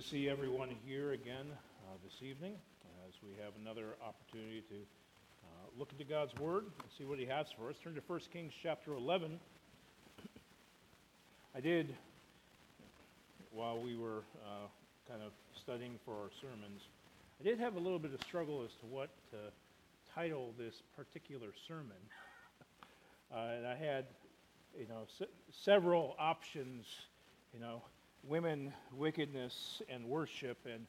To see everyone here again this evening as we have another opportunity to look into God's Word and see what He has for us. Turn to 1 Kings chapter 11. I did, while we were kind of studying for our sermons, I did have a little bit of struggle as to what to title this particular sermon. And I had, several options, women, wickedness, and worship. And,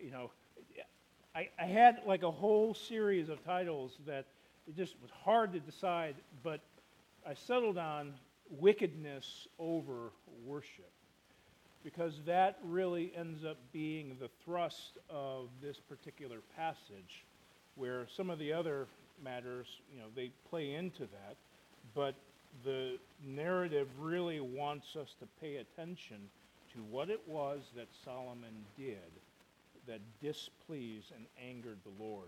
I had like a whole series of titles that it just was hard to decide, but I settled on wickedness over worship because that really ends up being the thrust of this particular passage, where some of the other matters, they play into that, but the narrative really wants us to pay attention to what it was that Solomon did that displeased and angered the Lord.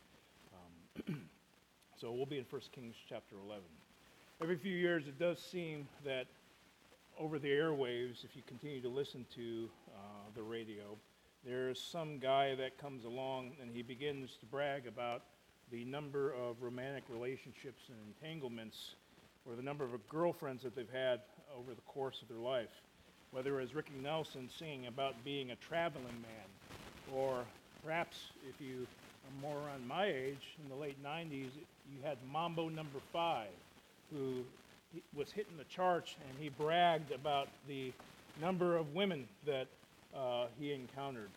So we'll be in 1 Kings chapter 11. Every few years it does seem that over the airwaves, if you continue to listen to the radio, there's some guy that comes along and he begins to brag about the number of romantic relationships and entanglements or the number of girlfriends that they've had over the course of their life. Whether as Ricky Nelson singing about being a traveling man, or perhaps if you are more around my age, in the late 90s, you had Mambo number 5, who was hitting the charts, and he bragged about the number of women that he encountered.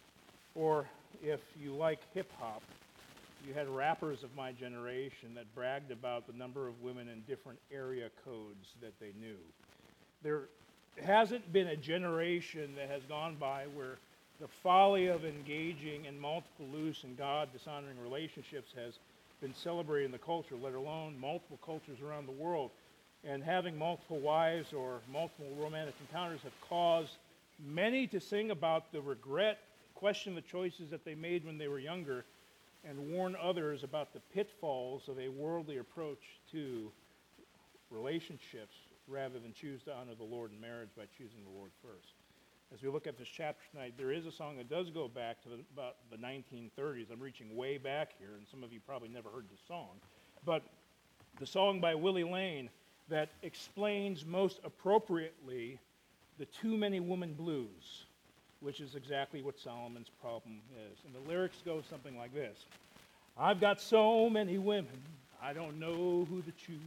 Or if you like hip-hop, you had rappers of my generation that bragged about the number of women in different area codes that they knew. There hasn't been a generation that has gone by where the folly of engaging in multiple loose and God-dishonoring relationships has been celebrated in the culture, let alone multiple cultures around the world. And having multiple wives or multiple romantic encounters have caused many to sing about the regret, question the choices that they made when they were younger, and warn others about the pitfalls of a worldly approach to relationships rather than choose to honor the Lord in marriage by choosing the Lord first. As we look at this chapter tonight, there is a song that does go back to about the 1930s. I'm reaching way back here, and some of you probably never heard the song. But the song by Willie Lane that explains most appropriately the too many women blues, which is exactly what Solomon's problem is. And the lyrics go something like this. I've got so many women, I don't know who to choose.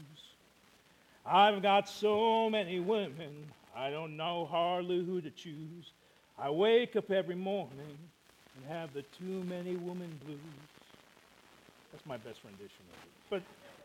I've got so many women, I don't know hardly who to choose. I wake up every morning and have the too many women blues. That's my best rendition of it.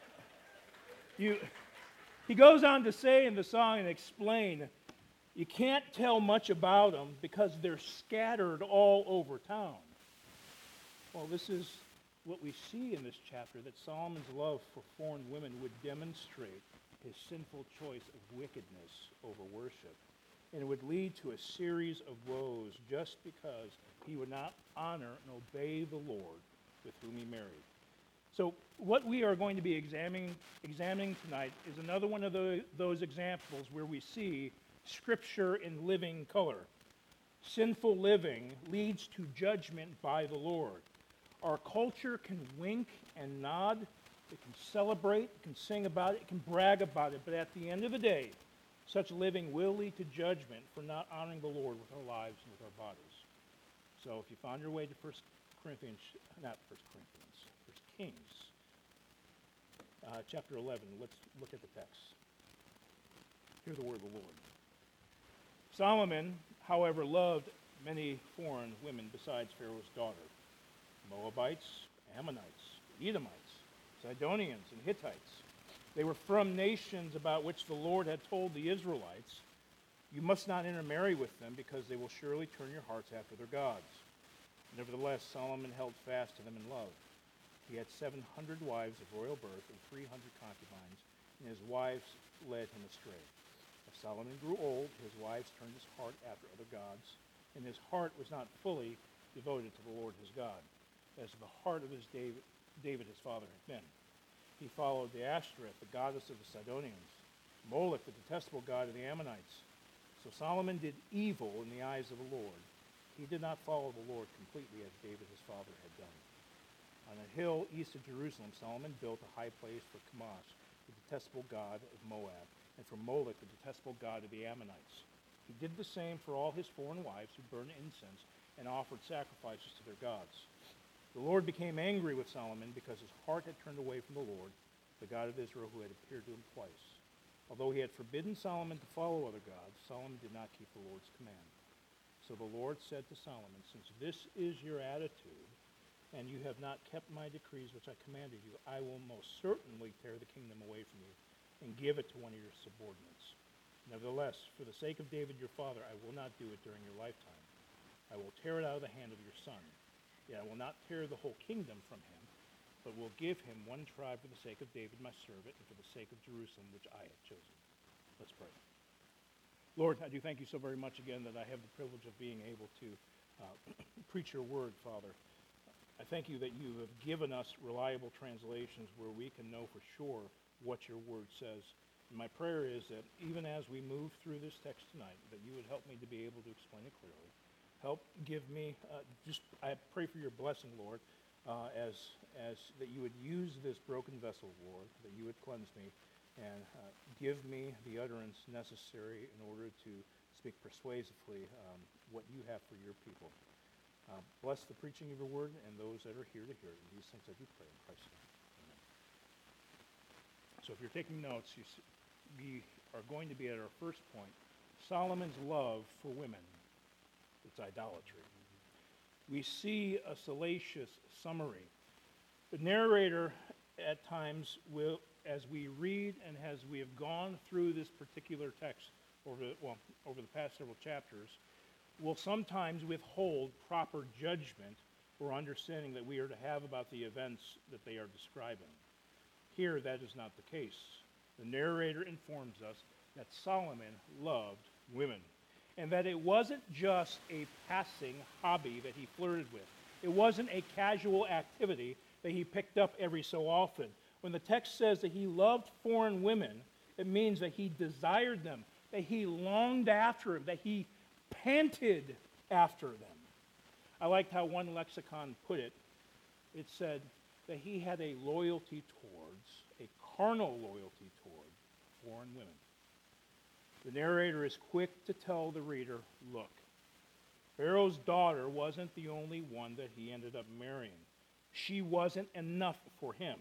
But he goes on to say in the song and explain, you can't tell much about them because they're scattered all over town. Well, this is what we see in this chapter, that Solomon's love for foreign women would demonstrate his sinful choice of wickedness over worship. And it would lead to a series of woes just because he would not honor and obey the Lord with whom he married. So what we are going to be examining tonight is another one of those examples where we see Scripture in living color. Sinful living leads to judgment by the Lord. Our culture can wink and nod. It can celebrate, it can sing about it, it can brag about it, but at the end of the day, such living will lead to judgment for not honoring the Lord with our lives and with our bodies. So if you found your way to 1 Kings, chapter 11, let's look at the text. Hear the word of the Lord. Solomon, however, loved many foreign women besides Pharaoh's daughter, Moabites, Ammonites, Edomites, Sidonians, and Hittites. They were from nations about which the Lord had told the Israelites, you must not intermarry with them because they will surely turn your hearts after their gods. Nevertheless, Solomon held fast to them in love. He had 700 wives of royal birth and 300 concubines, and his wives led him astray. As Solomon grew old, his wives turned his heart after other gods, and his heart was not fully devoted to the Lord his God, as the heart of David his father had been. He followed the Ashtoreth, the goddess of the Sidonians, Moloch, the detestable god of the Ammonites. So Solomon did evil in the eyes of the Lord. he did not follow the Lord completely as David his father had done. On a hill east of Jerusalem, Solomon built a high place for Chemosh, the detestable god of Moab, and for Molech, the detestable god of the Ammonites. He did the same for all his foreign wives who burned incense and offered sacrifices to their gods. The Lord became angry with Solomon because his heart had turned away from the Lord, the God of Israel, who had appeared to him twice. Although he had forbidden Solomon to follow other gods, Solomon did not keep the Lord's command. So the Lord said to Solomon, "Since this is your attitude, and you have not kept my decrees which I commanded you, I will most certainly tear the kingdom away from you and give it to one of your subordinates. Nevertheless, for the sake of David your father, I will not do it during your lifetime. I will tear it out of the hand of your son. Yet I will not tear the whole kingdom from him, but will give him one tribe for the sake of David my servant and for the sake of Jerusalem which I have chosen." Let's pray. Lord, I do thank you so very much again that I have the privilege of being able to preach your word, Father. I thank you that you have given us reliable translations where we can know for sure what your word says. And my prayer is that even as we move through this text tonight, that you would help me to be able to explain it clearly. Help give me, I pray for your blessing, Lord, as that you would use this broken vessel, Lord, that you would cleanse me and give me the utterance necessary in order to speak persuasively what you have for your people. Bless the preaching of your word and those that are here to hear it. These things I do pray in Christ's name. Amen. So if you're taking notes, we are going to be at our first point, Solomon's love for women. It's idolatry. We see a salacious summary. The narrator at times will, as we read and as we have gone through this particular text over the past several chapters, will sometimes withhold proper judgment or understanding that we are to have about the events that they are describing. Here, that is not the case. The narrator informs us that Solomon loved women, and that it wasn't just a passing hobby that he flirted with. It wasn't a casual activity that he picked up every so often. When the text says that he loved foreign women, it means that he desired them, that he longed after them, that he panted after them. I liked how one lexicon put it. It said that he had a loyalty towards, a carnal loyalty toward foreign women. The narrator is quick to tell the reader, look, Pharaoh's daughter wasn't the only one that he ended up marrying. She wasn't enough for him.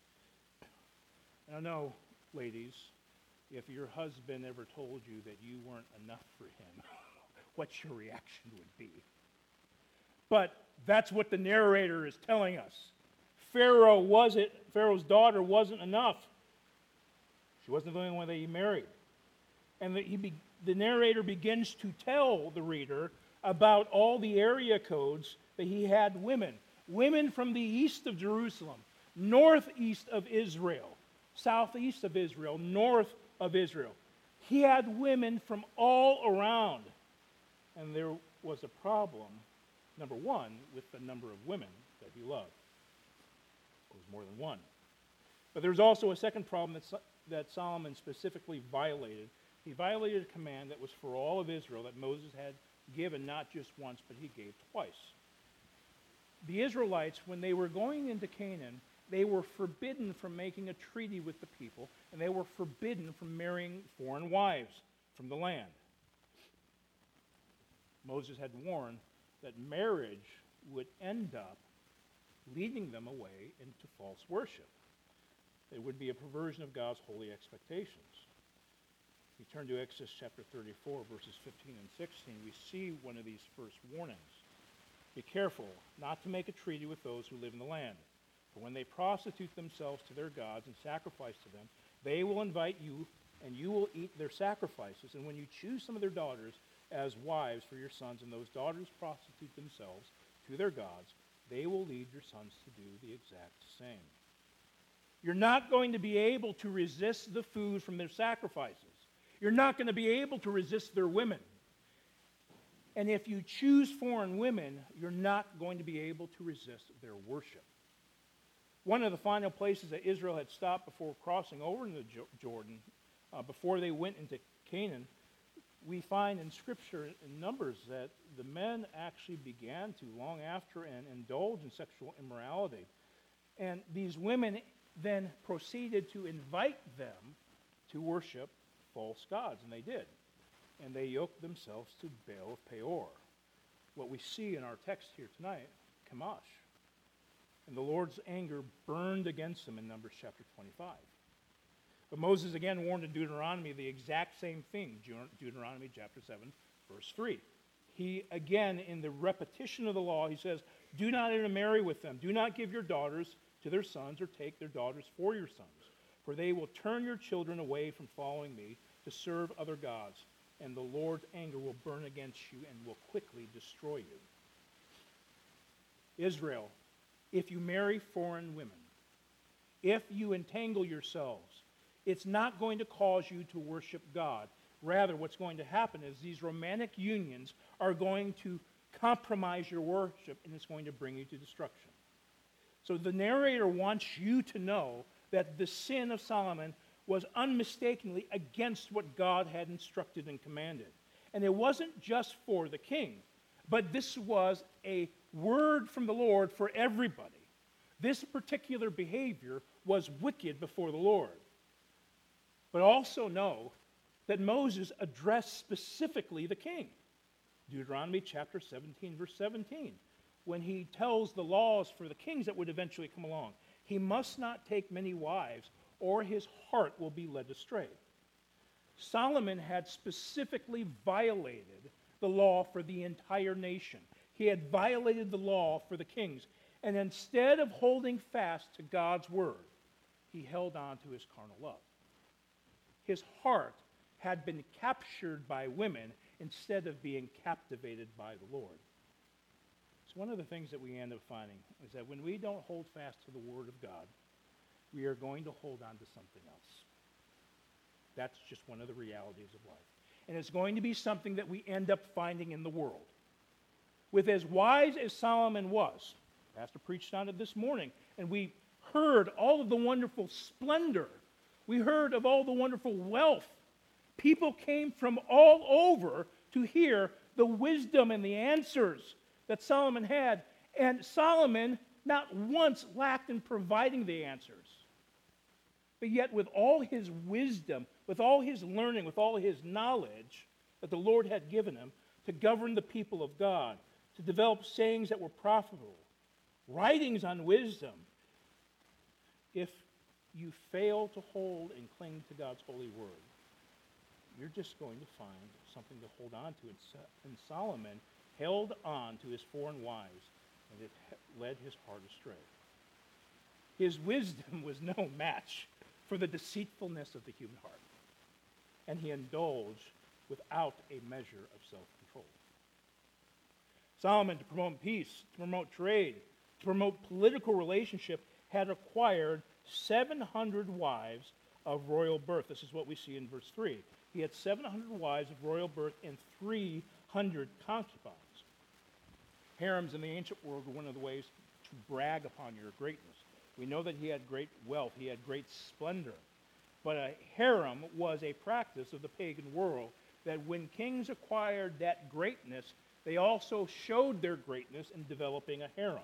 And I know, ladies, if your husband ever told you that you weren't enough for him, what your reaction would be. But that's what the narrator is telling us. Pharaoh's daughter wasn't enough. She wasn't the only one that he married. And the narrator begins to tell the reader about all the area codes that he had women. Women from the east of Jerusalem, northeast of Israel, southeast of Israel, north of Israel. He had women from all around. And there was a problem, number one, with the number of women that he loved. It was more than one. But there was also a second problem that Solomon specifically violated. He violated a command that was for all of Israel that Moses had given not just once, but he gave twice. The Israelites, when they were going into Canaan, they were forbidden from making a treaty with the people, and they were forbidden from marrying foreign wives from the land. Moses had warned that marriage would end up leading them away into false worship. It would be a perversion of God's holy expectations. If you turn to Exodus chapter 34, verses 15 and 16, we see one of these first warnings. Be careful not to make a treaty with those who live in the land. For when they prostitute themselves to their gods and sacrifice to them, they will invite you, and you will eat their sacrifices. And when you choose some of their daughters as wives for your sons, and those daughters prostitute themselves to their gods, they will lead your sons to do the exact same. You're not going to be able to resist the food from their sacrifices. You're not going to be able to resist their women. And if you choose foreign women, you're not going to be able to resist their worship. One of the final places that Israel had stopped before crossing over into Jordan, before they went into Canaan, we find in Scripture in Numbers that the men actually began to, long after, and indulge in sexual immorality. And these women then proceeded to invite them to worship false gods, and they did. And they yoked themselves to Baal of Peor. What we see in our text here tonight, Chemosh. And the Lord's anger burned against them in Numbers chapter 25. But Moses again warned in Deuteronomy the exact same thing, Deuteronomy chapter 7, verse 3. He, again, in the repetition of the law, he says, do not intermarry with them. Do not give your daughters to their sons or take their daughters for your sons, for they will turn your children away from following me to serve other gods, and the Lord's anger will burn against you and will quickly destroy you. Israel, if you marry foreign women, if you entangle yourselves, it's not going to cause you to worship God. Rather, what's going to happen is these romantic unions are going to compromise your worship, and it's going to bring you to destruction. So the narrator wants you to know that the sin of Solomon was unmistakably against what God had instructed and commanded. And it wasn't just for the king, but this was a word from the Lord for everybody. This particular behavior was wicked before the Lord. But also know that Moses addressed specifically the king. Deuteronomy chapter 17, verse 17, when he tells the laws for the kings that would eventually come along. He must not take many wives, or his heart will be led astray. Solomon had specifically violated the law for the entire nation. He had violated the law for the kings. And instead of holding fast to God's word, he held on to his carnal love. His heart had been captured by women instead of being captivated by the Lord. So one of the things that we end up finding is that when we don't hold fast to the word of God, we are going to hold on to something else. That's just one of the realities of life. And it's going to be something that we end up finding in the world. With as wise as Solomon was, Pastor preached on it this morning, and we heard all of the wonderful splendor. We heard of all the wonderful wealth. People came from all over to hear the wisdom and the answers that Solomon had. And Solomon not once lacked in providing the answers. But yet with all his wisdom, with all his learning, with all his knowledge that the Lord had given him to govern the people of God, to develop sayings that were profitable, writings on wisdom, if you fail to hold and cling to God's holy word, you're just going to find something to hold on to. And Solomon held on to his foreign wives, and it led his heart astray. His wisdom was no match for the deceitfulness of the human heart, and he indulged without a measure of self-control. Solomon, to promote peace, to promote trade, to promote political relationship, had acquired 700 wives of royal birth. This is what we see in verse 3. He had 700 wives of royal birth and 300 concubines. Harems in the ancient world were one of the ways to brag upon your greatness. We know that he had great wealth. He had great splendor. But a harem was a practice of the pagan world that when kings acquired that greatness, they also showed their greatness in developing a harem.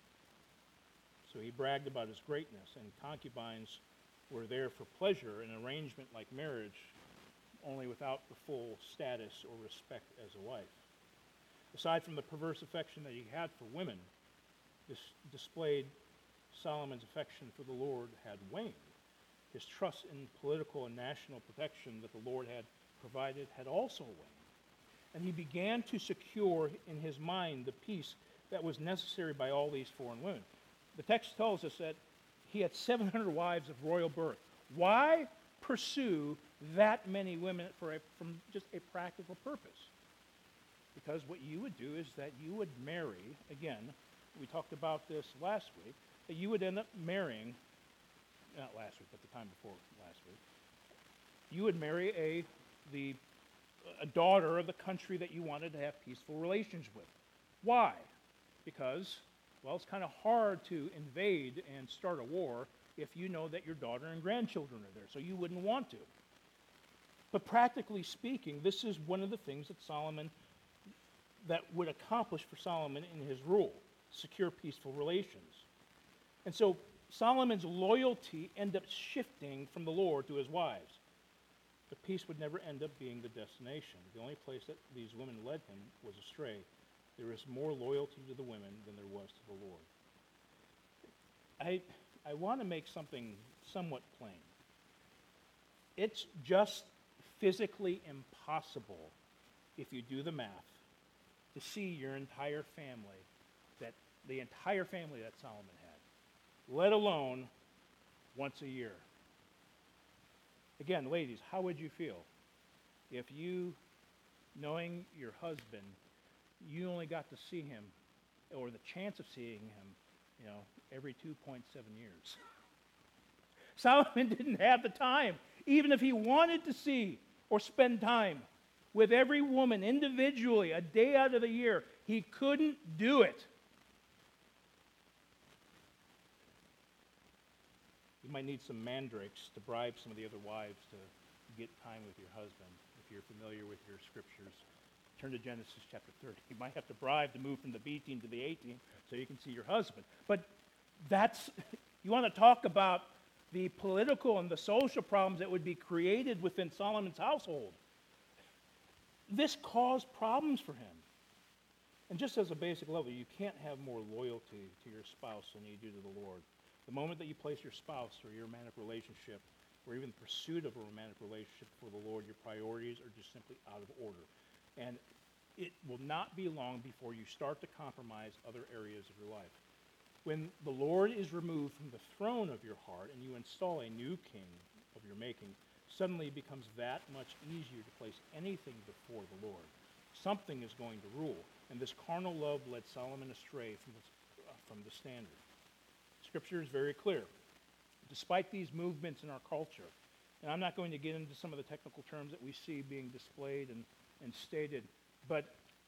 So he bragged about his greatness, and concubines were there for pleasure, an arrangement like marriage, only without the full status or respect as a wife. Aside from the perverse affection that he had for women, this displayed Solomon's affection for the Lord had waned. His trust in political and national protection that the Lord had provided had also waned. And he began to secure in his mind the peace that was necessary by all these foreign women. The text tells us that he had 700 wives of royal birth. Why pursue that many women from just a practical purpose? Because what you would do is that you would marry, again, we talked about this last week, that you would end up marrying, not last week, but the time before last week, you would marry a daughter of the country that you wanted to have peaceful relations with. Why? Because, well, it's kind of hard to invade and start a war if you know that your daughter and grandchildren are there, so you wouldn't want to. But practically speaking, this is one of the things that would accomplish for Solomon in his rule, secure peaceful relations. And so Solomon's loyalty ended up shifting from the Lord to his wives. But peace would never end up being the destination. The only place that these women led him was astray. There is more loyalty to the women than there was to the Lord. I want to make something somewhat plain. It's just physically impossible, if you do the math, to see your entire family, the entire family that Solomon had, let alone once a year. Again, ladies, how would you feel if you, knowing your husband, you only got to see him, or the chance of seeing him, every 2.7 years? Solomon didn't have the time, even if he wanted to see or spend time with every woman individually a day out of the year. He couldn't do it. You might need some mandrakes to bribe some of the other wives to get time with your husband. If you're familiar with your scriptures, turn to Genesis chapter 30. You might have to bribe to move from the B team to the A team so you can see your husband. But you want to talk about the political and the social problems that would be created within Solomon's household. This caused problems for him. And just as a basic level, you can't have more loyalty to your spouse than you do to the Lord. The moment that you place your spouse or your romantic relationship, or even the pursuit of a romantic relationship for the Lord, your priorities are just simply out of order. And it will not be long before you start to compromise other areas of your life. When the Lord is removed from the throne of your heart and you install a new king of your making, suddenly it becomes that much easier to place anything before the Lord. Something is going to rule. And this carnal love led Solomon astray from the standard. Scripture is very clear. Despite these movements in our culture, and I'm not going to get into some of the technical terms that we see being displayed and stated, but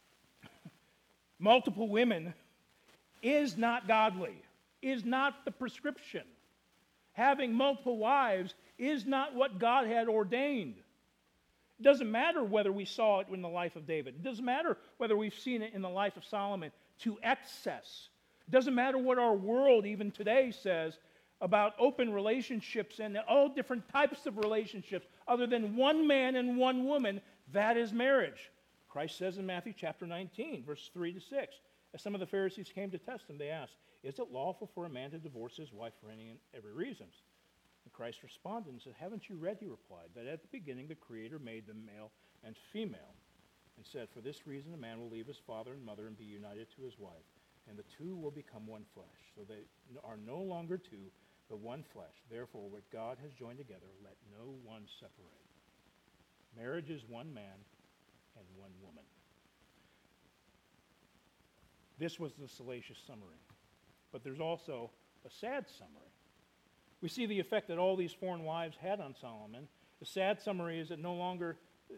multiple women is not godly, is not the prescription. Having multiple wives is not what God had ordained. It doesn't matter whether we saw it in the life of David. It doesn't matter whether we've seen it in the life of Solomon to excess. It doesn't matter what our world even today says about open relationships and all different types of relationships other than one man and one woman. That is marriage. Christ says in Matthew chapter 19, verses 3 to 6, as some of the Pharisees came to test him, they asked, "Is it lawful for a man to divorce his wife for any and every reason?" And Christ responded and said, "Haven't you read," he replied, "that at the beginning the Creator made them male and female, and said, for this reason a man will leave his father and mother and be united to his wife, and the two will become one flesh. So they are no longer two, but one flesh. Therefore, what God has joined together, let no one separate." Marriage is one man and one woman. This was the salacious summary. But there's also a sad summary. We see the effect that all these foreign wives had on Solomon. The sad summary is that the longer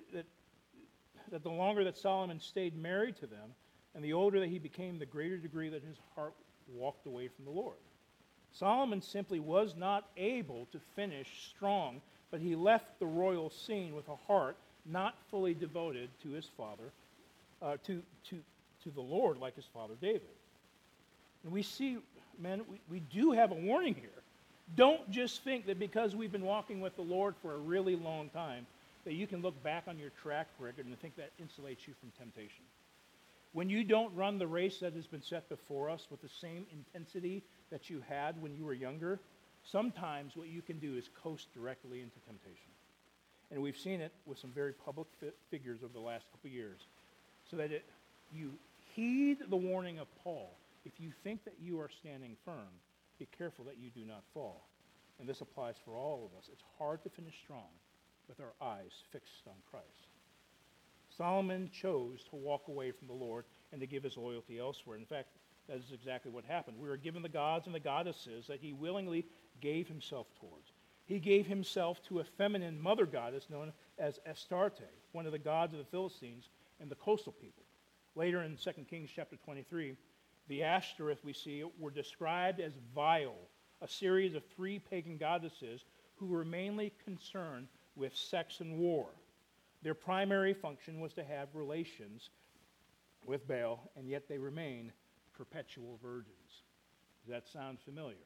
that Solomon stayed married to them, and the older that he became, the greater degree that his heart walked away from the Lord. Solomon simply was not able to finish strong, but he left the royal scene with a heart not fully devoted to his father, to the Lord like his father David. And we see, men, we do have a warning here. Don't just think that because we've been walking with the Lord for a really long time, that you can look back on your track record and think that insulates you from temptation. When you don't run the race that has been set before us with the same intensity that you had when you were younger, sometimes what you can do is coast directly into temptation. And we've seen it with some very public figures over the last couple of years. So that you heed the warning of Paul. If you think that you are standing firm, be careful that you do not fall. And this applies for all of us. It's hard to finish strong with our eyes fixed on Christ. Solomon chose to walk away from the Lord and to give his loyalty elsewhere. In fact, that is exactly what happened. We were given the gods and the goddesses that he willingly gave himself towards. He gave himself to a feminine mother goddess known as Astarte, one of the gods of the Philistines and the coastal people. Later in 2 Kings chapter 23, the Ashtoreth we see were described as vile, a series of three pagan goddesses who were mainly concerned with sex and war. Their primary function was to have relations with Baal, and yet they remain perpetual virgins. Does that sound familiar?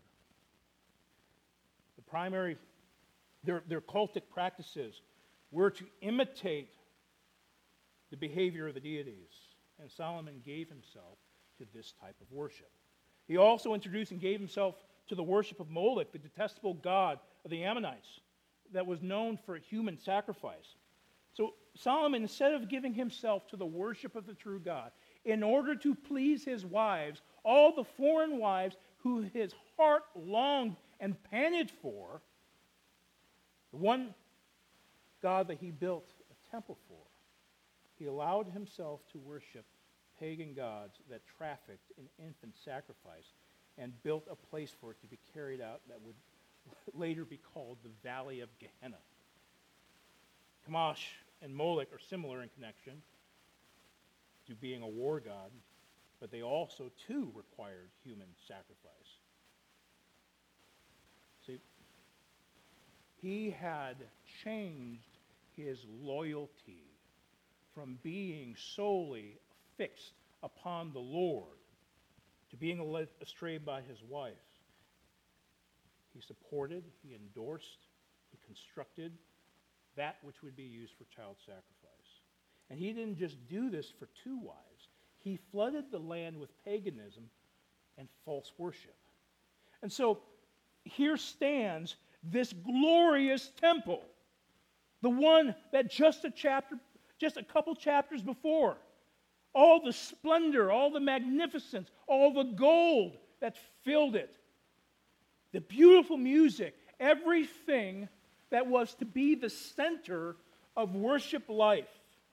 Their cultic practices were to imitate the behavior of the deities, and Solomon gave himself to this type of worship. He also introduced and gave himself to the worship of Moloch, the detestable god of the Ammonites, that was known for human sacrifice. So Solomon, instead of giving himself to the worship of the true God, in order to please his wives, all the foreign wives who his heart longed and panted for, the one God that he built a temple for, he allowed himself to worship pagan gods that trafficked in infant sacrifice and built a place for it to be carried out that would later be called the Valley of Gehenna. Chemosh and Moloch are similar in connection to being a war god, but they also, too, required human sacrifice. See, he had changed his loyalty from being solely fixed upon the Lord to being led astray by his wife. He supported, he endorsed, he constructed that which would be used for child sacrifice. And he didn't just do this for two wives. He flooded the land with paganism and false worship. And so here stands this glorious temple, the one that just a couple chapters before, all the splendor, all the magnificence, all the gold that filled it, the beautiful music, everything that was to be the center of worship life.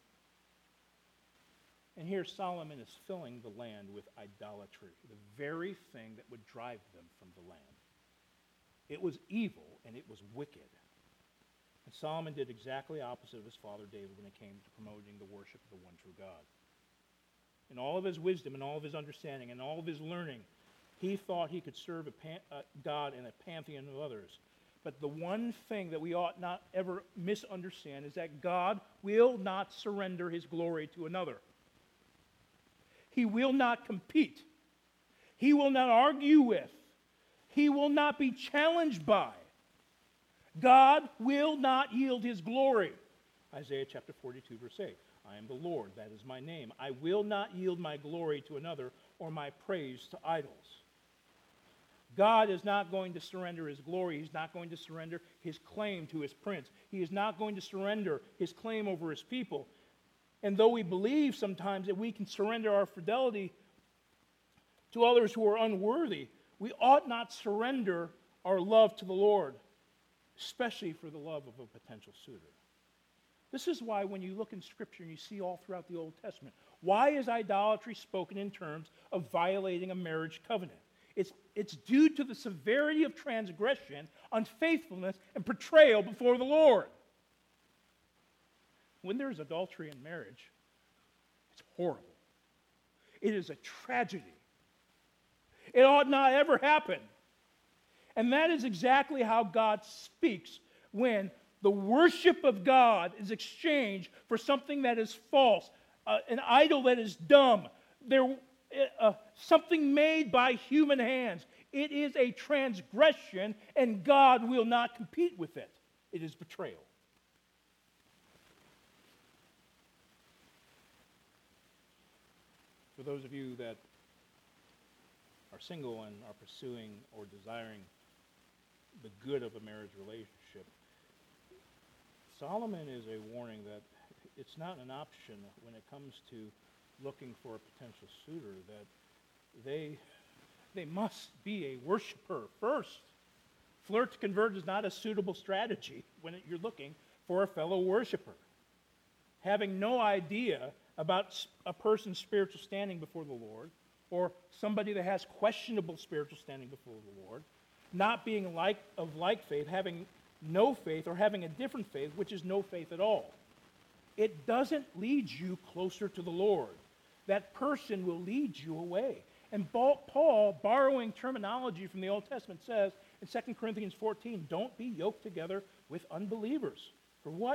And here Solomon is filling the land with idolatry, the very thing that would drive them from the land. It was evil and it was wicked. And Solomon did exactly opposite of his father David when it came to promoting the worship of the one true God. In all of his wisdom and all of his understanding and all of his learning, he thought he could serve a God in a pantheon of others. But the one thing that we ought not ever misunderstand is that God will not surrender his glory to another. He will not compete. He will not argue with. He will not be challenged by. God will not yield his glory. Isaiah chapter 42, verse 8. I am the Lord, that is my name. I will not yield my glory to another or my praise to idols. God is not going to surrender his glory. He's not going to surrender his claim to his prince. He is not going to surrender his claim over his people. And though we believe sometimes that we can surrender our fidelity to others who are unworthy, we ought not surrender our love to the Lord, especially for the love of a potential suitor. This is why when you look in Scripture and you see all throughout the Old Testament, why is idolatry spoken in terms of violating a marriage covenant? It's due to the severity of transgression, unfaithfulness, and betrayal before the Lord. When there's adultery in marriage, it's horrible. It is a tragedy. It ought not ever happen. And that is exactly how God speaks when the worship of God is exchanged for something that is false, an idol that is dumb, something made by human hands. It is a transgression, and God will not compete with it. It is betrayal. For those of you that are single and are pursuing or desiring the good of a marriage relationship, Solomon is a warning that it's not an option when it comes to looking for a potential suitor, that they must be a worshiper first. Flirt to convert is not a suitable strategy when you're looking for a fellow worshiper. Having no idea about a person's spiritual standing before the Lord, or somebody that has questionable spiritual standing before the Lord, not being of like faith, having no faith, or having a different faith, which is no faith at all. It doesn't lead you closer to the Lord. That person will lead you away. And Paul, borrowing terminology from the Old Testament, says in 2 Corinthians 14, don't be yoked together with unbelievers. For what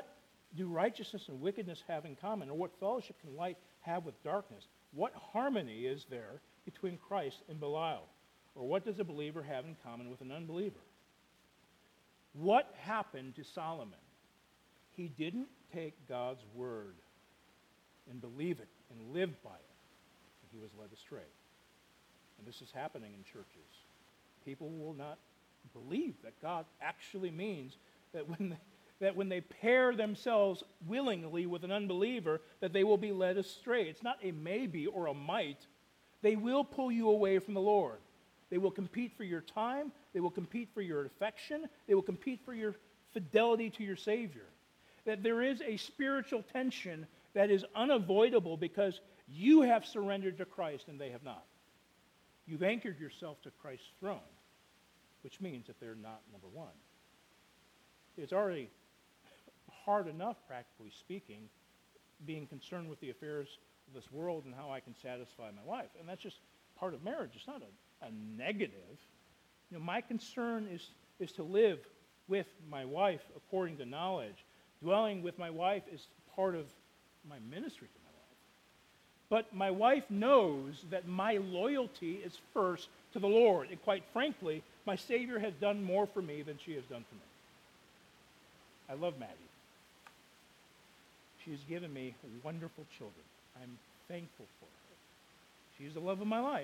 do righteousness and wickedness have in common? Or what fellowship can light have with darkness? What harmony is there between Christ and Belial? Or what does a believer have in common with an unbeliever? What happened to Solomon? He didn't take God's word and believe it and live by it. And he was led astray. And this is happening in churches. People will not believe that God actually means that when they pair themselves willingly with an unbeliever, that they will be led astray. It's not a maybe or a might. They will pull you away from the Lord. They will compete for your time. They will compete for your affection. They will compete for your fidelity to your Savior. That there is a spiritual tension that is unavoidable because you have surrendered to Christ and they have not. You've anchored yourself to Christ's throne, which means that they're not number one. It's already hard enough, practically speaking, being concerned with the affairs of this world and how I can satisfy my wife. And that's just part of marriage. It's not a negative. You know, my concern is to live with my wife according to knowledge. Dwelling with my wife is part of my ministry to my wife. But my wife knows that my loyalty is first to the Lord. And quite frankly, my Savior has done more for me than she has done for me. I love Maddie. She has given me wonderful children. I'm thankful for her. She's the love of my life.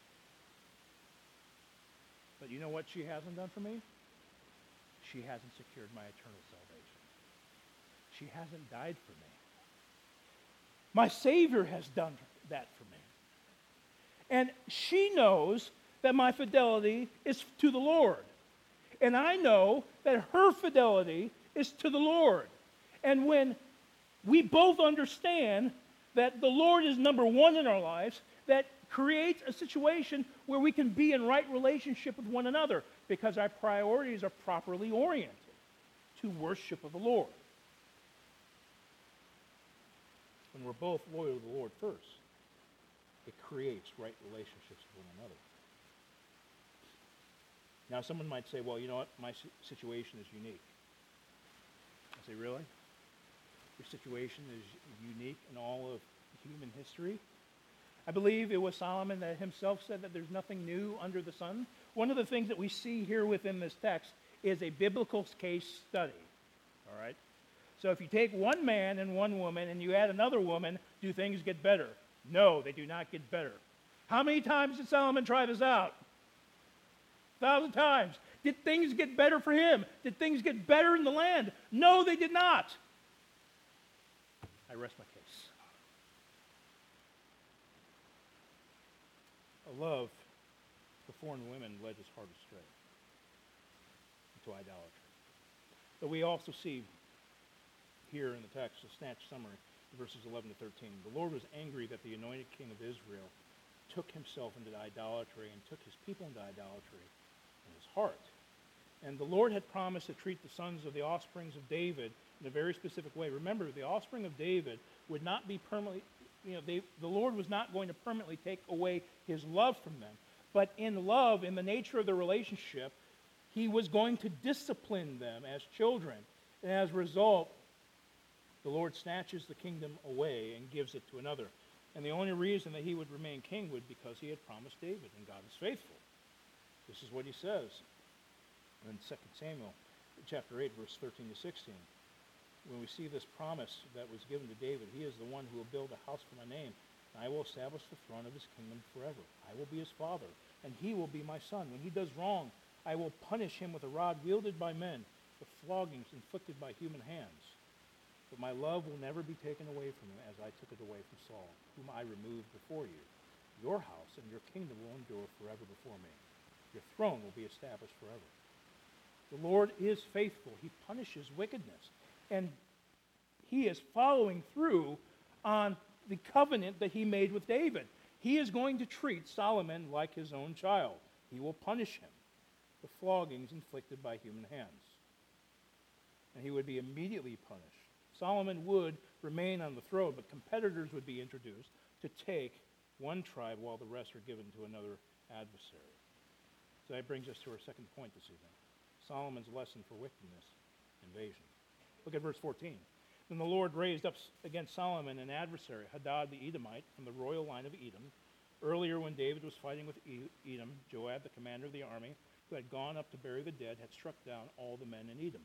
But you know what she hasn't done for me? She hasn't secured my eternal salvation. She hasn't died for me. My Savior has done that for me. And she knows that my fidelity is to the Lord. And I know that her fidelity is to the Lord. And when we both understand that the Lord is number one in our lives, that creates a situation where we can be in right relationship with one another because our priorities are properly oriented to worship of the Lord. When we're both loyal to the Lord first, it creates right relationships with one another. Now, someone might say, well, you know what? My situation is unique. I say, really? Your situation is unique in all of human history? I believe it was Solomon that himself said that there's nothing new under the sun. One of the things that we see here within this text is a biblical case study. All right? So if you take one man and one woman and you add another woman, do things get better? No, they do not get better. How many times did Solomon try this out? 1,000 times. Did things get better for him? Did things get better in the land? No, they did not. I rest my case. A love for foreign women led his heart astray into idolatry. But we also see here in the text a snatched summary, verses 11 to 13. The Lord was angry that the anointed king of Israel took himself into idolatry and took his people into idolatry in his heart. And the Lord had promised to treat the sons of the offsprings of David in a very specific way. Remember, the offspring of David would not be permanently, the Lord was not going to permanently take away his love from them. But in love, in the nature of the relationship, he was going to discipline them as children. And as a result, the Lord snatches the kingdom away and gives it to another. And the only reason that he would remain king would because he had promised David, and God is faithful. This is what he says in 2 Samuel chapter 8, verse 13 to 16. When we see this promise that was given to David, he is the one who will build a house for my name, and I will establish the throne of his kingdom forever. I will be his father, and he will be my son. When he does wrong, I will punish him with a rod wielded by men, with floggings inflicted by human hands. But my love will never be taken away from him as I took it away from Saul, whom I removed before you. Your house and your kingdom will endure forever before me. Your throne will be established forever. The Lord is faithful. He punishes wickedness. And he is following through on the covenant that he made with David. He is going to treat Solomon like his own child. He will punish him with floggings inflicted by human hands. And he would be immediately punished. Solomon would remain on the throne, but competitors would be introduced to take one tribe while the rest are given to another adversary. So that brings us to our second point this evening. Solomon's lesson for wickedness, invasion. Look at verse 14. Then the Lord raised up against Solomon an adversary, Hadad the Edomite, from the royal line of Edom. Earlier, when David was fighting with Edom, Joab, the commander of the army, who had gone up to bury the dead, had struck down all the men in Edom.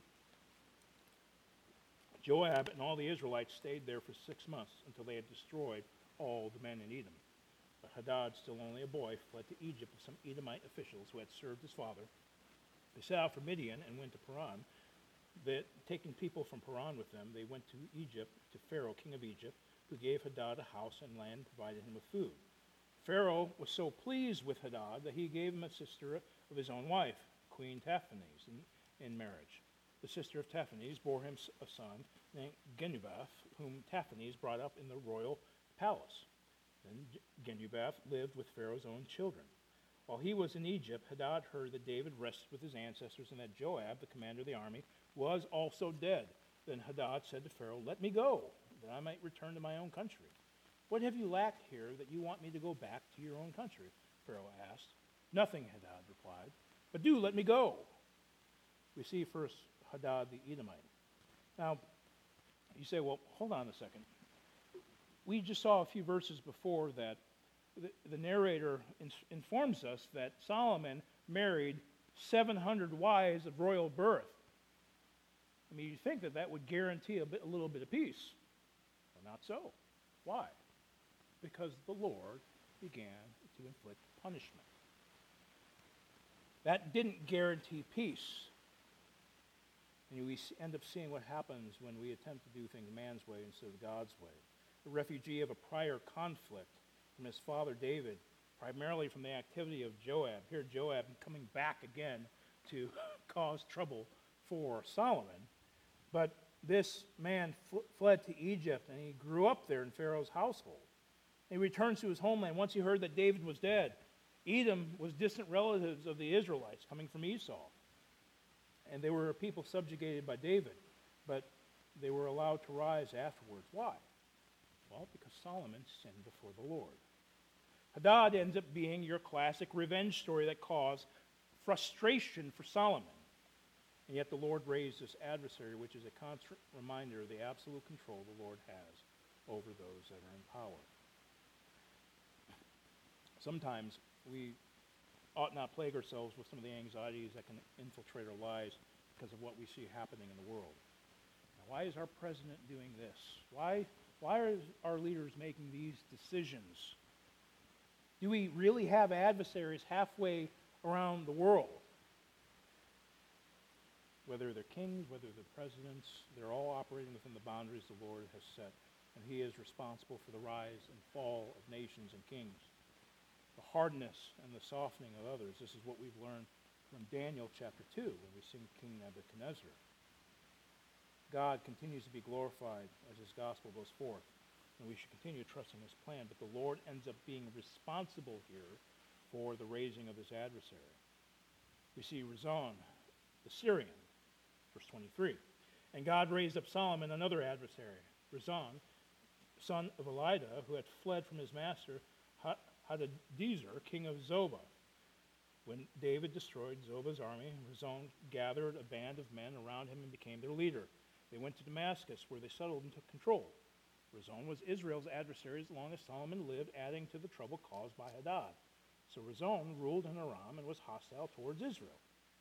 Joab and all the Israelites stayed there for 6 months until they had destroyed all the men in Edom. But Hadad, still only a boy, fled to Egypt with some Edomite officials who had served his father. They set out for Midian and went to Paran. Taking people from Paran with them, they went to Egypt, to Pharaoh, king of Egypt, who gave Hadad a house and land and provided him with food. Pharaoh was so pleased with Hadad that he gave him a sister of his own wife, Queen Taphanes, in marriage. The sister of Taphanes bore him a son named Genubath, whom Taphanes brought up in the royal palace. Then Genubath lived with Pharaoh's own children. While he was in Egypt, Hadad heard that David rested with his ancestors and that Joab, the commander of the army, was also dead. Then Hadad said to Pharaoh, "Let me go, that I might return to my own country." "What have you lacked here that you want me to go back to your own country?" Pharaoh asked. "Nothing," Hadad replied, "but do let me go." We see first Hadad the Edomite. Now, you say, well, hold on a second. We just saw a few verses before that the narrator informs us that Solomon married 700 wives of royal birth. I mean, you'd think that that would guarantee a little bit of peace. Well, not so. Why? Because the Lord began to inflict punishment. That didn't guarantee peace. And we end up seeing what happens when we attempt to do things man's way instead of God's way. A refugee of a prior conflict from his father David, primarily from the activity of Joab. Here Joab coming back again to cause trouble for Solomon. But this man fled to Egypt, and he grew up there in Pharaoh's household. He returns to his homeland once he heard that David was dead. Edom was distant relatives of the Israelites coming from Esau. And they were a people subjugated by David, but they were allowed to rise afterwards. Why? Well, because Solomon sinned before the Lord. Hadad ends up being your classic revenge story that caused frustration for Solomon. And yet the Lord raised this adversary, which is a constant reminder of the absolute control the Lord has over those that are in power. Sometimes we ought not plague ourselves with some of the anxieties that can infiltrate our lives because of what we see happening in the world. Now, why is our president doing this? Why are our leaders making these decisions? Do we really have adversaries halfway around the world? Whether they're kings, whether they're presidents, they're all operating within the boundaries the Lord has set, and he is responsible for the rise and fall of nations and kings. The hardness and the softening of others. This is what we've learned from Daniel chapter 2 when we see King Nebuchadnezzar. God continues to be glorified as his gospel goes forth, and we should continue trusting his plan, but the Lord ends up being responsible here for the raising of his adversary. We see Rezon, the Syrian, verse 23. And God raised up Solomon, another adversary, Rezon, son of Elidah, who had fled from his master, Hadadezer, king of Zobah. When David destroyed Zobah's army, Rezon gathered a band of men around him and became their leader. They went to Damascus, where they settled and took control. Rezon was Israel's adversary as long as Solomon lived, adding to the trouble caused by Hadad. So Rezon ruled in Aram and was hostile towards Israel.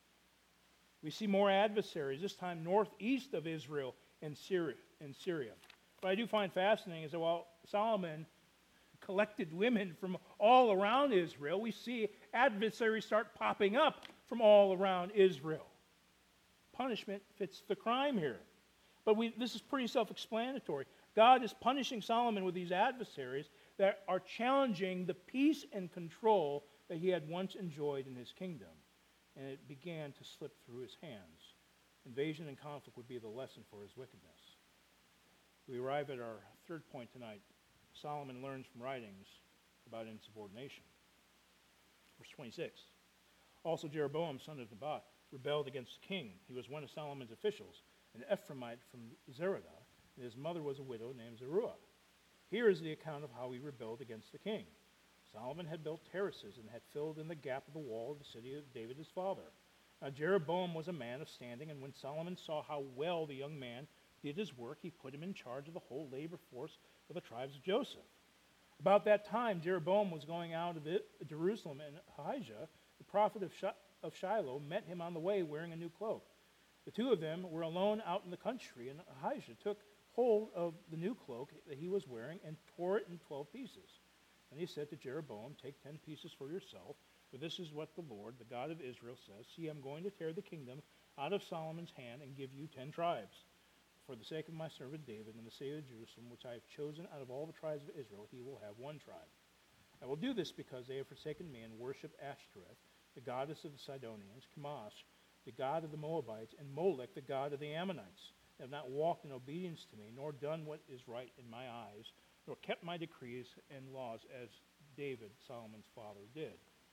We see more adversaries, this time northeast of Israel and Syria. What I do find fascinating is that while Solomon collected women from all around Israel, we see adversaries start popping up from all around Israel. Punishment fits the crime here. But this is pretty self-explanatory. God is punishing Solomon with these adversaries that are challenging the peace and control that he had once enjoyed in his kingdom. And it began to slip through his hands. Invasion and conflict would be the lesson for his wickedness. We arrive at our third point tonight. Solomon learns from writings about insubordination. Verse 26. Also Jeroboam, son of Nebat, rebelled against the king. He was one of Solomon's officials, an Ephraimite from Zeradah, and his mother was a widow named Zeruiah. Here is the account of how he rebelled against the king. Solomon had built terraces and had filled in the gap of the wall of the city of David his father. Now Jeroboam was a man of standing, and when Solomon saw how well the young man did his work, he put him in charge of the whole labor force of the tribes of Joseph. About that time, Jeroboam was going out of Jerusalem, and Ahijah, the prophet of Shiloh, met him on the way wearing a new cloak. The two of them were alone out in the country, and Ahijah took hold of the new cloak that he was wearing and tore it in 12 pieces. And he said to Jeroboam, "Take 10 pieces for yourself, for this is what the Lord, the God of Israel, says. See, I'm going to tear the kingdom out of Solomon's hand and give you 10 tribes. For the sake of my servant David and the city of Jerusalem, which I have chosen out of all the tribes of Israel, he will have one tribe. I will do this because they have forsaken me and worship Ashtoreth, the goddess of the Sidonians, Chemosh, the god of the Moabites, and Molech, the god of the Ammonites. They have not walked in obedience to me, nor done what is right in my eyes, nor kept my decrees and laws as David, Solomon's father, did."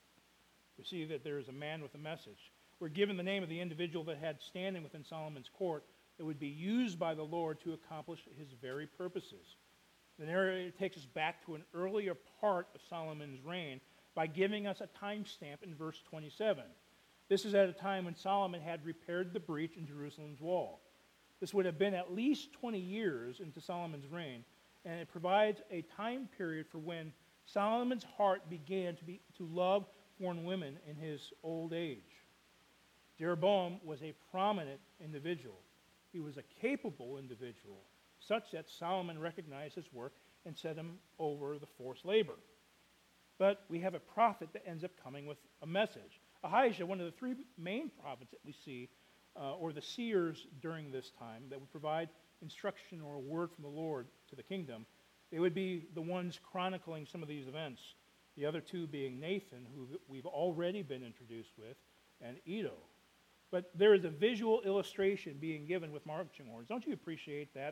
We see that there is a man with a message. We're given the name of the individual that had standing within Solomon's court that would be used by the Lord to accomplish his very purposes. The narrative takes us back to an earlier part of Solomon's reign by giving us a timestamp in verse 27. This is at a time when Solomon had repaired the breach in Jerusalem's wall. This would have been at least 20 years into Solomon's reign, and it provides a time period for when Solomon's heart began to love foreign women in his old age. Jeroboam was a prominent individual. He was a capable individual, such that Solomon recognized his work and set him over the forced labor. But we have a prophet that ends up coming with a message. Ahijah, one of the three main prophets that we see, or the seers during this time, that would provide instruction or a word from the Lord to the kingdom, they would be the ones chronicling some of these events. The other two being Nathan, who we've already been introduced with, and Iddo. But there is a visual illustration being given with marching orders. Don't you appreciate that?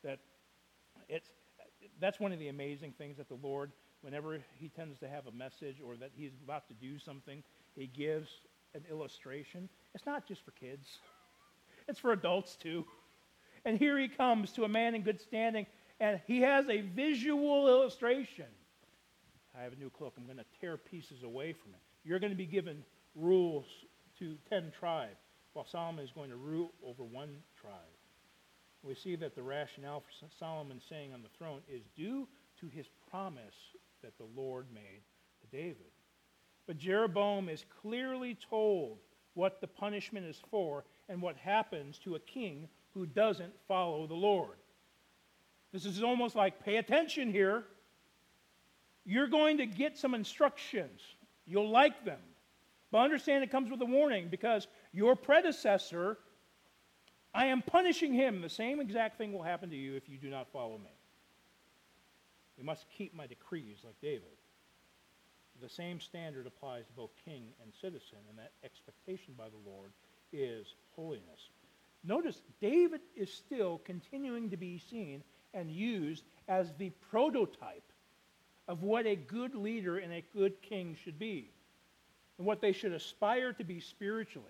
That's one of the amazing things that the Lord, whenever he tends to have a message or that he's about to do something, he gives an illustration. It's not just for kids. It's for adults too. And here he comes to a man in good standing, and he has a visual illustration. I have a new cloak. I'm going to tear pieces away from it. You're going to be given rules to 10 tribes, while Solomon is going to rule over one tribe. We see that the rationale for Solomon staying on the throne is due to his promise that the Lord made to David. But Jeroboam is clearly told what the punishment is for and what happens to a king who doesn't follow the Lord. This is almost like, pay attention here. You're going to get some instructions. You'll like them. But understand it comes with a warning, because your predecessor, I am punishing him. The same exact thing will happen to you if you do not follow me. You must keep my decrees like David. The same standard applies to both king and citizen, and that expectation by the Lord is holiness. Notice, David is still continuing to be seen and used as the prototype of what a good leader and a good king should be, and what they should aspire to be spiritually.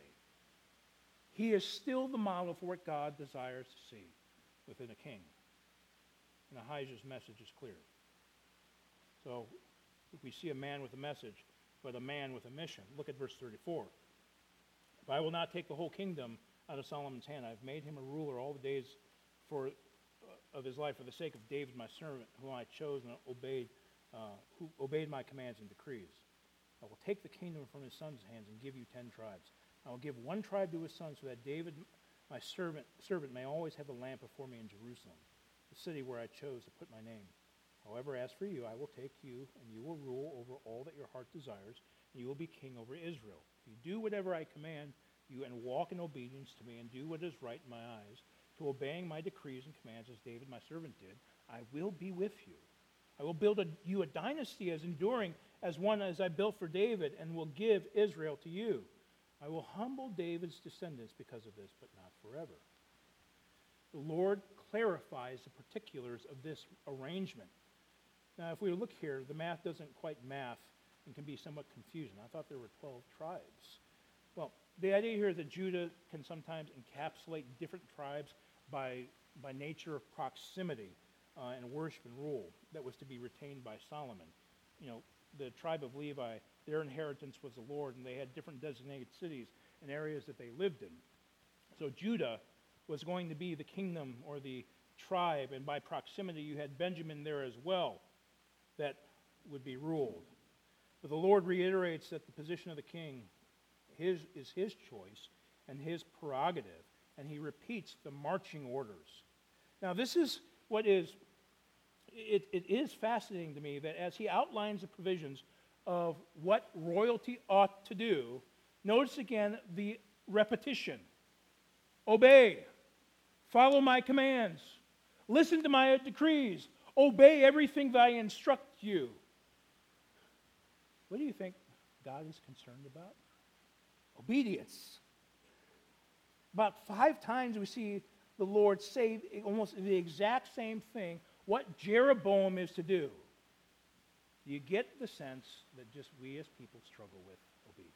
He is still the model for what God desires to see within a king. And Ahijah's message is clear. So we see a man with a message, but a man with a mission. Look at verse 34. "If I will not take the whole kingdom out of Solomon's hand, I have made him a ruler all the days of his life for the sake of David my servant, whom I chose and who obeyed my commands and decrees. I will take the kingdom from his son's hands and give you 10 tribes. I will give one tribe to his son, so that David, my servant may always have a lamp before me in Jerusalem, the city where I chose to put my name. However, as for you, I will take you, and you will rule over all that your heart desires, and you will be king over Israel. If you do whatever I command you and walk in obedience to me and do what is right in my eyes, to obeying my decrees and commands as David my servant did, I will be with you. I will build you a dynasty as enduring as one as I built for David, and will give Israel to you. I will humble David's descendants because of this, but not forever." The Lord clarifies the particulars of this arrangement. Now, if we look here, the math doesn't quite math and can be somewhat confusing. I thought there were 12 tribes. Well, the idea here is that Judah can sometimes encapsulate different tribes by nature of proximity and worship and rule that was to be retained by Solomon. You know, the tribe of Levi, their inheritance was the Lord, and they had different designated cities and areas that they lived in. So Judah was going to be the kingdom or the tribe, and by proximity you had Benjamin there as well, that would be ruled. But the Lord reiterates that the position of the king is his choice and his prerogative, and he repeats the marching orders. Now this is what is, it is fascinating to me that as he outlines the provisions of what royalty ought to do, notice again the repetition. Obey, follow my commands, listen to my decrees, obey everything that I instruct you. What do you think God is concerned about? Obedience. About 5 times we see the Lord say almost the exact same thing, what Jeroboam is to do. You get the sense that just we as people struggle with obedience.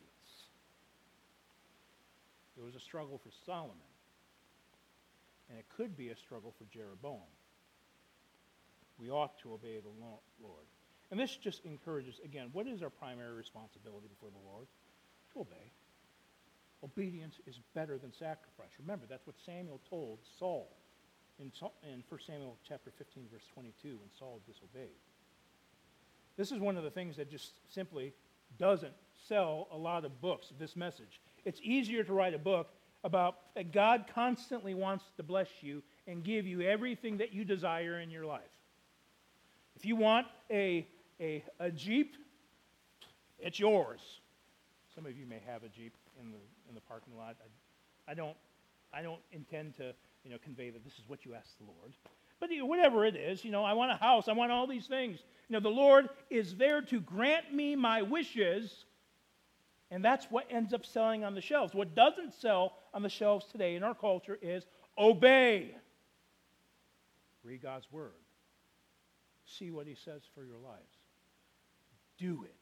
There was a struggle for Solomon, and it could be a struggle for Jeroboam. We ought to obey the Lord. And this just encourages, again, what is our primary responsibility before the Lord? To obey. Obedience is better than sacrifice. Remember, that's what Samuel told Saul in 1 Samuel chapter 15, verse 22, when Saul disobeyed. This is one of the things that just simply doesn't sell a lot of books, this message. It's easier to write a book about that God constantly wants to bless you and give you everything that you desire in your life. If you want a Jeep, it's yours. Some of you may have a Jeep in the parking lot. I don't intend to convey that this is what you ask the Lord. But whatever it is, I want a house. I want all these things. The Lord is there to grant me my wishes, and that's what ends up selling on the shelves. What doesn't sell on the shelves today in our culture is obey. Read God's word. See what he says for your lives. Do it.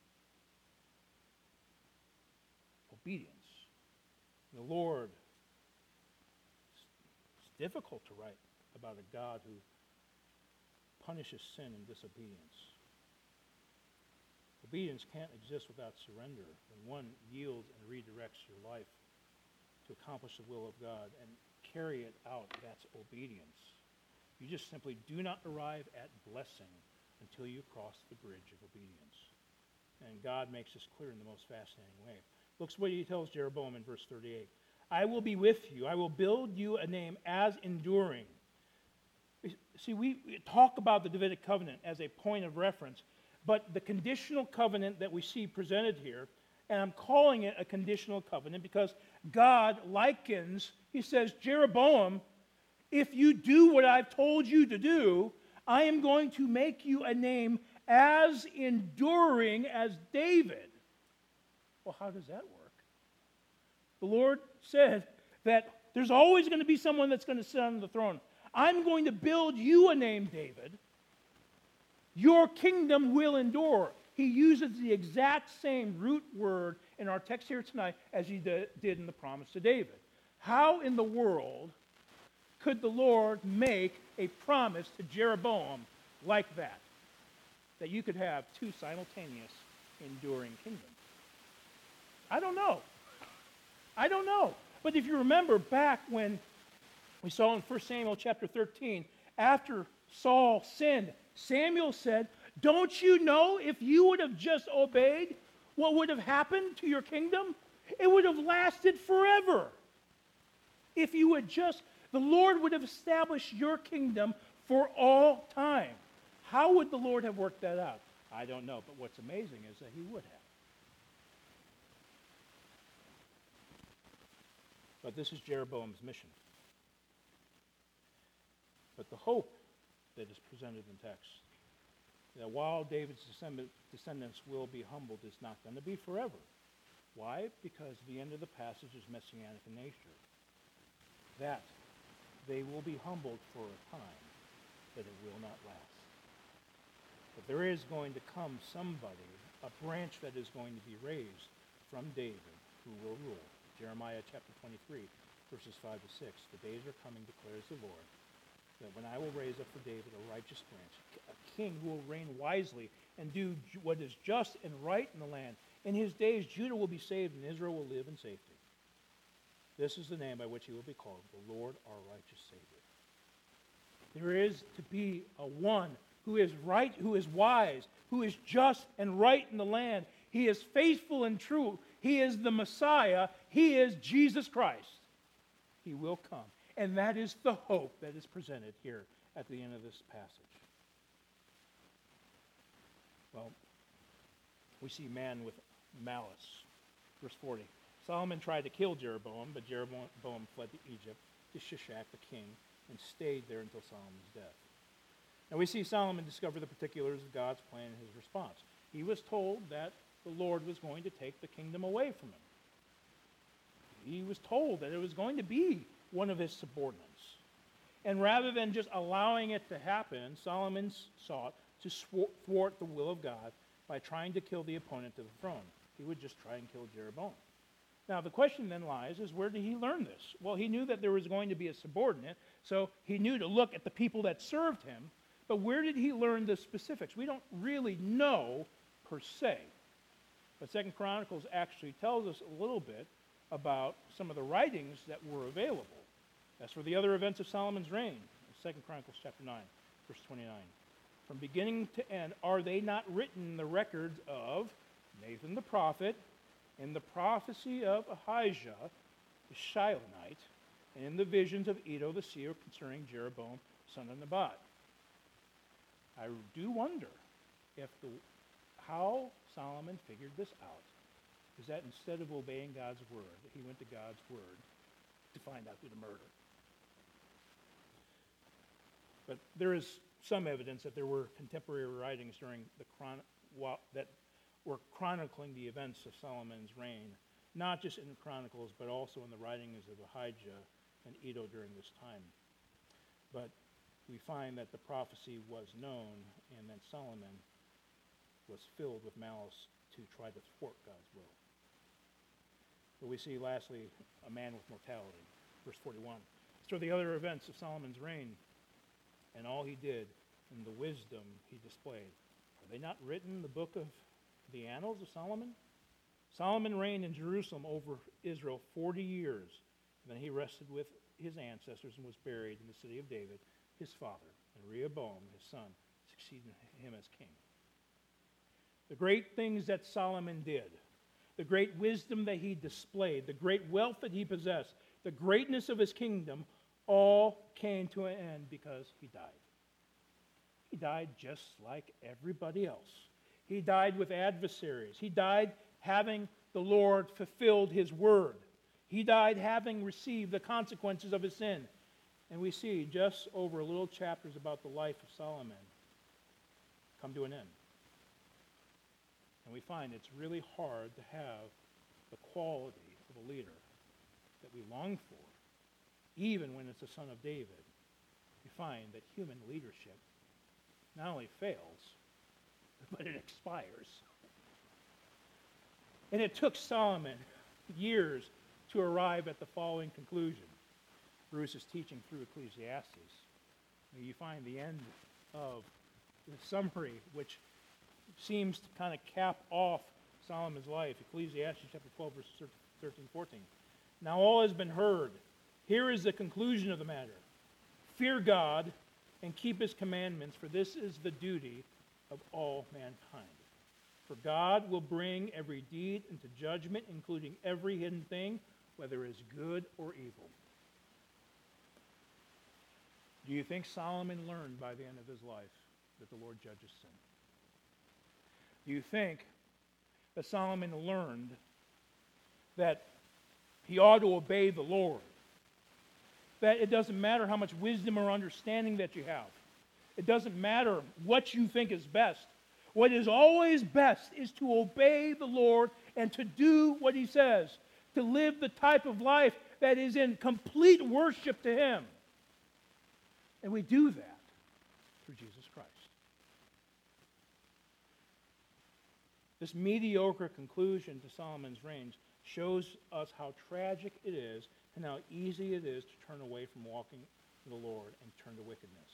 Obedience. The Lord, it's difficult to write about a God who punishes sin and disobedience. Obedience can't exist without surrender. When one yields and redirects your life to accomplish the will of God and carry it out, that's obedience. You just simply do not arrive at blessing until you cross the bridge of obedience. And God makes this clear in the most fascinating way. Look what he tells Jeroboam in verse 38. I will be with you. I will build you a name as enduring. See, we talk about the Davidic covenant as a point of reference, but the conditional covenant that we see presented here, and I'm calling it a conditional covenant because God likens, he says, Jeroboam, if you do what I've told you to do, I am going to make you a name as enduring as David. Well, how does that work? The Lord said that there's always going to be someone that's going to sit on the throne. I'm going to build you a name, David. Your kingdom will endure. He uses the exact same root word in our text here tonight as he did in the promise to David. How in the world could the Lord make a promise to Jeroboam like that? That you could have two simultaneous enduring kingdoms. I don't know. But if you remember back when we saw in 1 Samuel chapter 13, after Saul sinned, Samuel said, don't you know if you would have just obeyed, what would have happened to your kingdom? It would have lasted forever. If you would just, the Lord would have established your kingdom for all time. How would the Lord have worked that out? I don't know, but what's amazing is that he would have. But this is Jeroboam's mission. But the hope that is presented in text, that while David's descendants will be humbled, is not going to be forever. Why? Because the end of the passage is messianic in nature. That they will be humbled for a time, but it will not last. But there is going to come somebody, a branch that is going to be raised from David, who will rule. Jeremiah chapter 23, verses 5 to 6. The days are coming, declares the Lord, that when I will raise up for David a righteous branch, a king who will reign wisely and do what is just and right in the land. In his days, Judah will be saved and Israel will live in safety. This is the name by which he will be called, the Lord our righteous Savior. There is to be a one who is right, who is wise, who is just and right in the land. He is faithful and true. He is the Messiah. He is Jesus Christ. He will come. And that is the hope that is presented here at the end of this passage. Well, we see man with malice. Verse 40. Solomon tried to kill Jeroboam, but Jeroboam fled to Egypt to Shishak the king and stayed there until Solomon's death. Now we see Solomon discover the particulars of God's plan and his response. He was told that the Lord was going to take the kingdom away from him. He was told that it was going to be one of his subordinates. And rather than just allowing it to happen, Solomon sought to thwart the will of God by trying to kill the opponent to the throne. He would just try and kill Jeroboam. Now the question then lies is, where did he learn this? Well, he knew that there was going to be a subordinate, so he knew to look at the people that served him. But where did he learn the specifics? We don't really know per se. But 2 Chronicles actually tells us a little bit about some of the writings that were available. As for the other events of Solomon's reign, 2 Chronicles chapter 9, verse 29. From beginning to end, are they not written in the records of Nathan the prophet, in the prophecy of Ahijah the Shilonite, and in the visions of Iddo the seer concerning Jeroboam, son of Nebat? I do wonder if how Solomon figured this out is that instead of obeying God's word, he went to God's word to find out who to murder. But there is some evidence that there were contemporary writings during that were chronicling the events of Solomon's reign, not just in the Chronicles, but also in the writings of Ahijah and Iddo during this time. But we find that the prophecy was known and that Solomon was filled with malice to try to thwart God's will. But we see lastly a man with mortality. Verse 41. So the other events of Solomon's reign and all he did and the wisdom he displayed, are they not written in the book of the annals of Solomon? Solomon reigned in Jerusalem over Israel 40 years. And then he rested with his ancestors and was buried in the city of David, his father, and Rehoboam, his son, succeeded him as king. The great things that Solomon did, the great wisdom that he displayed, the great wealth that he possessed, the greatness of his kingdom, all came to an end because he died. He died just like everybody else. He died with adversaries. He died having the Lord fulfilled his word. He died having received the consequences of his sin. And we see just over little chapters about the life of Solomon come to an end. And we find it's really hard to have the quality of a leader that we long for, even when it's a son of David. We find that human leadership not only fails, but it expires. And it took Solomon years to arrive at the following conclusion. Bruce is teaching through Ecclesiastes. You find the end of the summary, which seems to kind of cap off Solomon's life. Ecclesiastes chapter 12, verses 13, 14. Now all has been heard. Here is the conclusion of the matter. Fear God and keep his commandments, for this is the duty of all mankind. For God will bring every deed into judgment, including every hidden thing, whether it is good or evil. Do you think Solomon learned by the end of his life that the Lord judges sin? Do you think that Solomon learned that he ought to obey the Lord? That it doesn't matter how much wisdom or understanding that you have. It doesn't matter what you think is best. What is always best is to obey the Lord and to do what he says, to live the type of life that is in complete worship to him. And we do that through Jesus Christ. This mediocre conclusion to Solomon's reign shows us how tragic it is and how easy it is to turn away from walking with the Lord and turn to wickedness.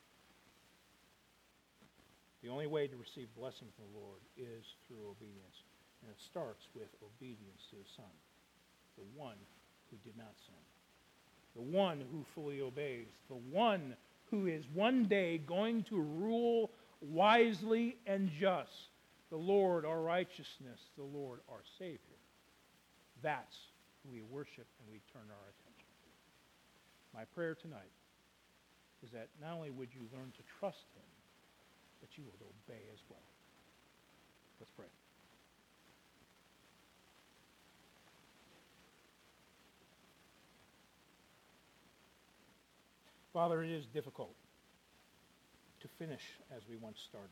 The only way to receive blessing from the Lord is through obedience. And it starts with obedience to his Son, the one who did not sin, the one who fully obeys, the one who is one day going to rule wisely and just, the Lord our righteousness, the Lord our Savior. That's who we worship and we turn our attention to. My prayer tonight is that not only would you learn to trust him, but you would obey as well. Let's pray. Father, it is difficult to finish as we once started.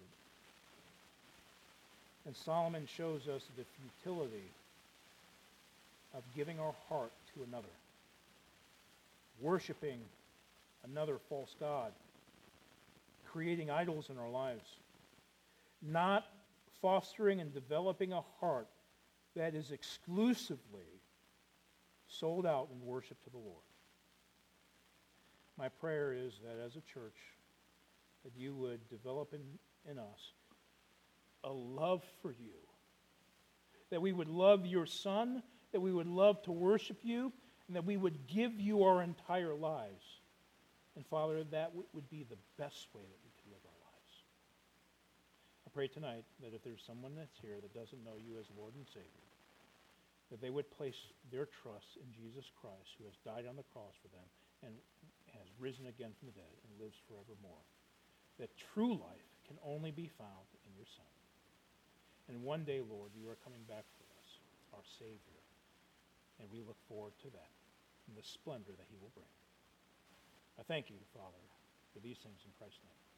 And Solomon shows us the futility of giving our heart to another, worshiping another false god, creating idols in our lives, not fostering and developing a heart that is exclusively sold out in worship to the Lord. My prayer is that as a church, that you would develop in us a love for you, that we would love your Son, that we would love to worship you, and that we would give you our entire lives. And Father, that would be the best way that we could live our lives. I pray tonight that if there's someone that's here that doesn't know you as Lord and Savior, that they would place their trust in Jesus Christ, who has died on the cross for them and has risen again from the dead and lives forevermore. That true life can only be found in your Son. And one day, Lord, you are coming back for us, our Savior. And we look forward to that and the splendor that he will bring. I thank you, Father, for these things in Christ's name.